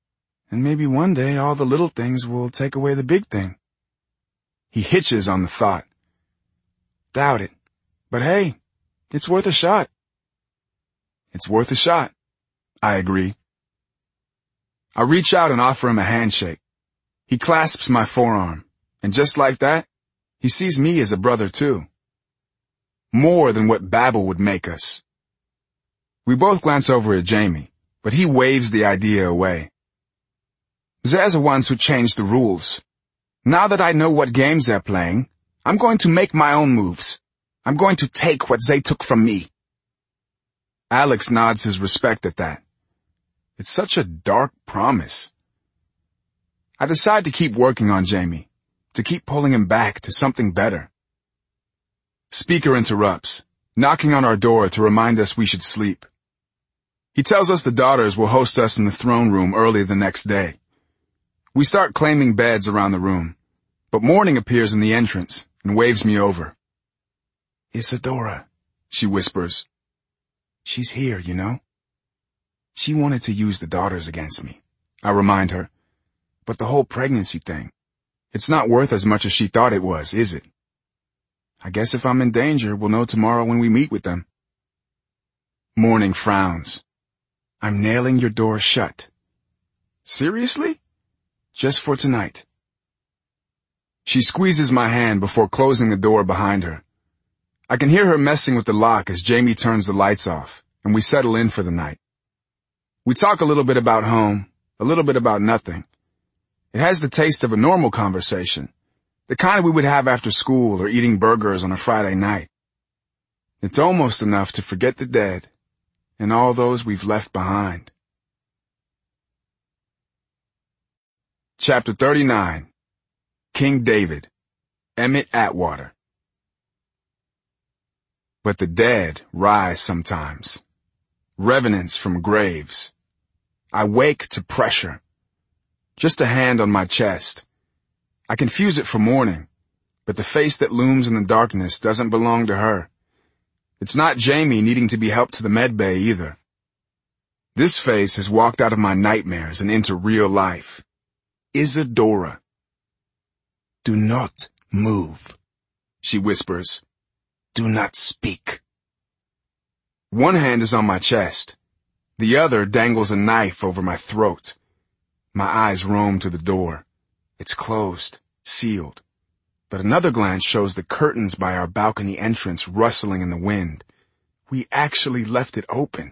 S1: And maybe one day all the little things will take away the big thing. He hitches on the thought. Doubt it. But hey, it's worth a shot. It's worth a shot, I agree. I reach out and offer him a handshake. He clasps my forearm, and just like that, he sees me as a brother too. More than what Babel would make us. We both glance over at Jamie, but he waves the idea away. There's the ones who changed the rules. Now that I know what games they're playing, I'm going to make my own moves. I'm going to take what they took from me. Alex nods his respect at that. It's such a dark promise. I decide to keep working on Jamie, to keep pulling him back to something better. Speaker interrupts, knocking on our door to remind us we should sleep. He tells us the daughters will host us in the throne room early the next day. We start claiming beds around the room, but Morning appears in the entrance and waves me over. Isadora, she whispers. She's here, you know. She wanted to use the daughters against me, I remind her. But the whole pregnancy thing, it's not worth as much as she thought it was, is it? I guess if I'm in danger, we'll know tomorrow when we meet with them. Morning frowns. I'm nailing your door shut. Seriously? Just for tonight. She squeezes my hand before closing the door behind her. I can hear her messing with the lock as Jamie turns the lights off, and we settle in for the night. We talk a little bit about home, a little bit about nothing. It has the taste of a normal conversation, the kind we would have after school or eating burgers on a Friday night. It's almost enough to forget the dead and all those we've left behind. Chapter thirty-nine. King David. Emmett Atwater. But the dead rise sometimes. Revenants from graves. I wake to pressure. Just a hand on my chest. I confuse it for Morning, but the face that looms in the darkness doesn't belong to her. It's not Jamie needing to be helped to the med bay either. This face has walked out of my nightmares and into real life. Isadora. Do not move, she whispers. Do not speak. One hand is on my chest. The other dangles a knife over my throat. My eyes roam to the door. It's closed, sealed. But another glance shows the curtains by our balcony entrance rustling in the wind. We actually left it open.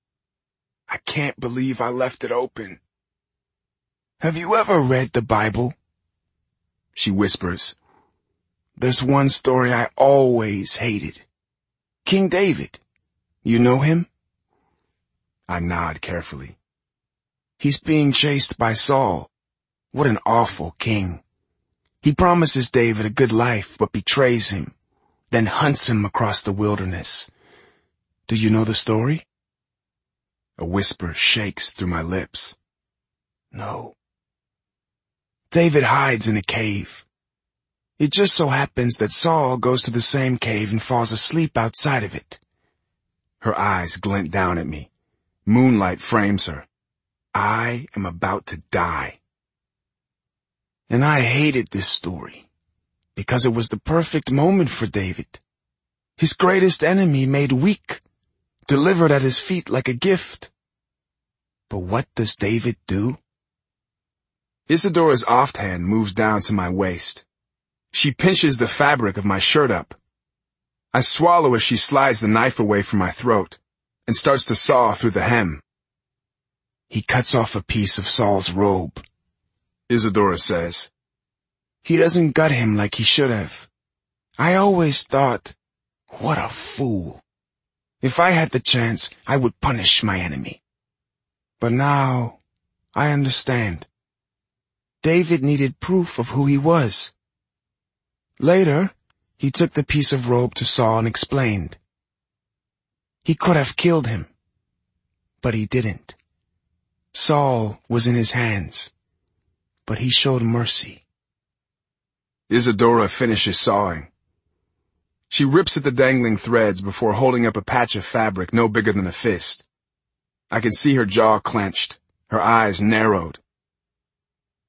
S1: I can't believe I left it open. Have you ever read the Bible? She whispers. There's one story I always hated. King David. You know him? I nod carefully. He's being chased by Saul. What an awful king. He promises David a good life, but betrays him, then hunts him across the wilderness. Do you know the story? A whisper shakes through my lips. No. David hides in a cave. It just so happens that Saul goes to the same cave and falls asleep outside of it. Her eyes glint down at me. Moonlight frames her. I am about to die. And I hated this story, because it was the perfect moment for David. His greatest enemy made weak, delivered at his feet like a gift. But what does David do? Isadora's offhand moves down to my waist. She pinches the fabric of my shirt up. I swallow as she slides the knife away from my throat and starts to saw through the hem. He cuts off a piece of Saul's robe, Isadora says. He doesn't gut him like he should have. I always thought, what a fool. If I had the chance, I would punish my enemy. But now, I understand. David needed proof of who he was. Later, he took the piece of robe to Saul and explained. He could have killed him, but he didn't. Saul was in his hands, but he showed mercy. Isadora finishes sawing. She rips at the dangling threads before holding up a patch of fabric no bigger than a fist. I can see her jaw clenched, her eyes narrowed.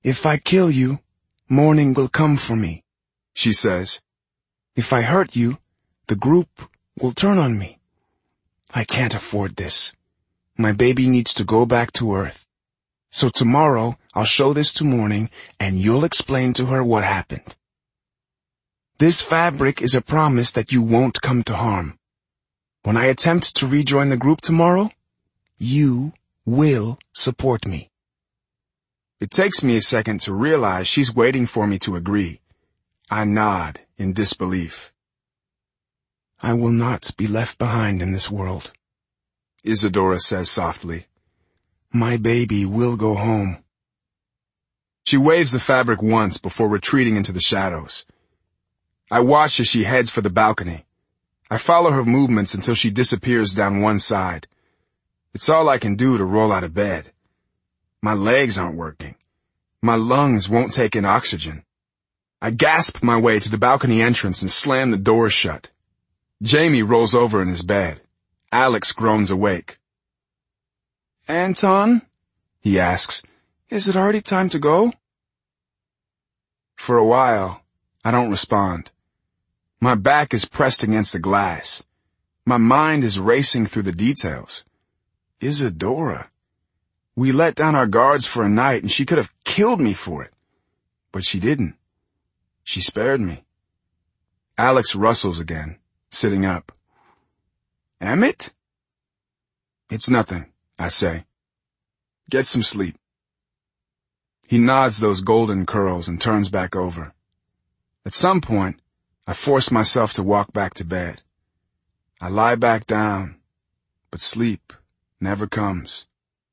S3: If I kill you, morning will come for me, she says. If I hurt you, the group will turn on me. I can't afford this. My baby needs to go back to Earth. So tomorrow, I'll show this to Morning, and you'll explain to her what happened. This fabric is a promise that you won't come to harm. When I attempt to rejoin the group tomorrow, you will support me.
S1: It takes me a second to realize she's waiting for me to agree. I nod in disbelief.
S3: I will not be left behind in this world,
S1: Isadora says softly.
S3: My baby will go home.
S1: She waves the fabric once before retreating into the shadows. I watch as she heads for the balcony. I follow her movements until she disappears down one side. It's all I can do to roll out of bed. My legs aren't working. My lungs won't take in oxygen. I gasp my way to the balcony entrance and slam the doors shut. Jamie rolls over in his bed. Alex groans awake.
S3: Anton? He asks. Is it already time to go?
S1: For a while, I don't respond. My back is pressed against the glass. My mind is racing through the details. Isadora. We let down our guards for a night and she could have killed me for it. But she didn't. She spared me. Alex rustles again, sitting up. Emmett? It's nothing, I say. Get some sleep. He nods those golden curls and turns back over. At some point, I force myself to walk back to bed. I lie back down, but sleep never comes.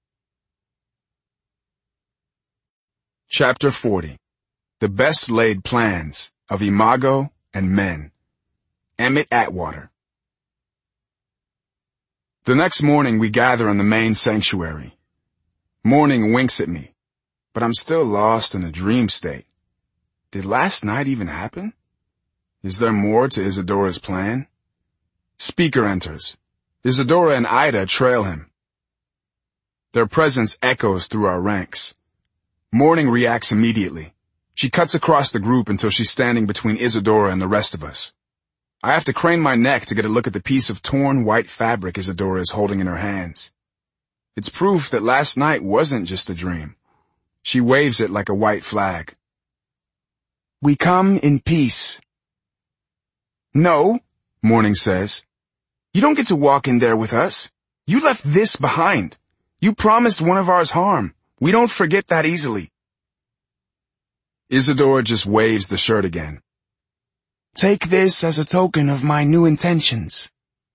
S1: Chapter forty. The Best Laid Plans of Imago and Men. Emmett Atwater. The next morning we gather in the main sanctuary. Morning winks at me, but I'm still lost in a dream state. Did last night even happen? Is there more to Isadora's plan? Speaker enters. Isadora and Ida trail him. Their presence echoes through our ranks. Morning reacts immediately. She cuts across the group until she's standing between Isadora and the rest of us. I have to crane my neck to get a look at the piece of torn white fabric Isadora is holding in her hands. It's proof that last night wasn't just a dream. She waves it like a white flag.
S3: We come in peace.
S1: No, Morning says. You don't get to walk in there with us. You left this behind. You promised one of ours harm. We don't forget that easily. Isadora just waves the shirt again.
S3: Take this as a token of my new intentions.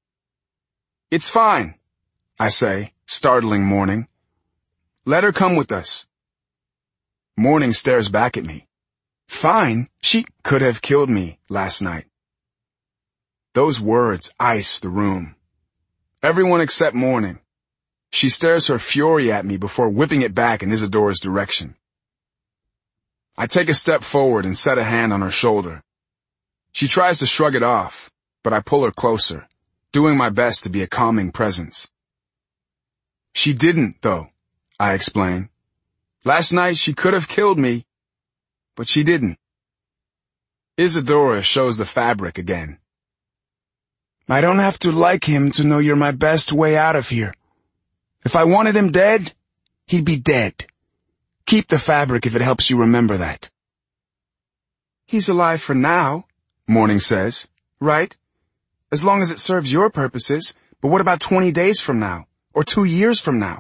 S1: It's fine, I say, startling Morning. Let her come with us. Morning stares back at me. Fine, she could have killed me last night. Those words ice the room. Everyone except Morning. She stares her fury at me before whipping it back in Isadora's direction. I take a step forward and set a hand on her shoulder. She tries to shrug it off, but I pull her closer, doing my best to be a calming presence. She didn't, though, I explain. Last night she could have killed me, but she didn't. Isadora shows the fabric again.
S3: I don't have to like him to know you're my best way out of here. If I wanted him dead, he'd be dead. Keep the fabric if it helps you remember that.
S1: He's alive for now, Morning says, right? As long as it serves your purposes, but what about twenty days from now, or two years from now?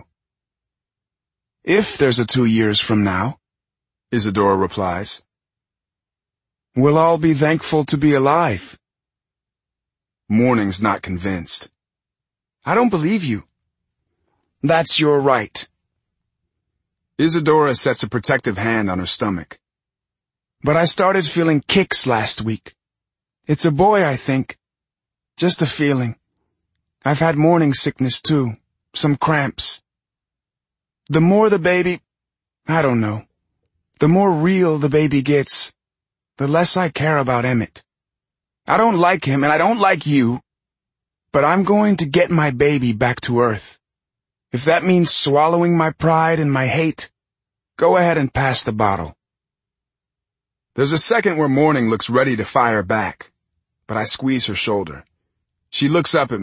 S3: If there's a two years from now,
S1: Isadora replies.
S3: We'll all be thankful to be alive.
S1: Morning's not convinced. I don't believe you.
S3: That's your right.
S1: Isadora sets a protective hand on her stomach.
S3: But I started feeling kicks last week. It's a boy, I think. Just a feeling. I've had morning sickness too. Some cramps. The more the baby, I don't know. The more real the baby gets, the less I care about Emmett. I don't like him and I don't like you, but I'm going to get my baby back to Earth. If that means swallowing my pride and my hate,
S1: Go ahead and pass the bottle. There's a second where Morning looks ready to fire back, but I squeeze her shoulder. She looks up at me.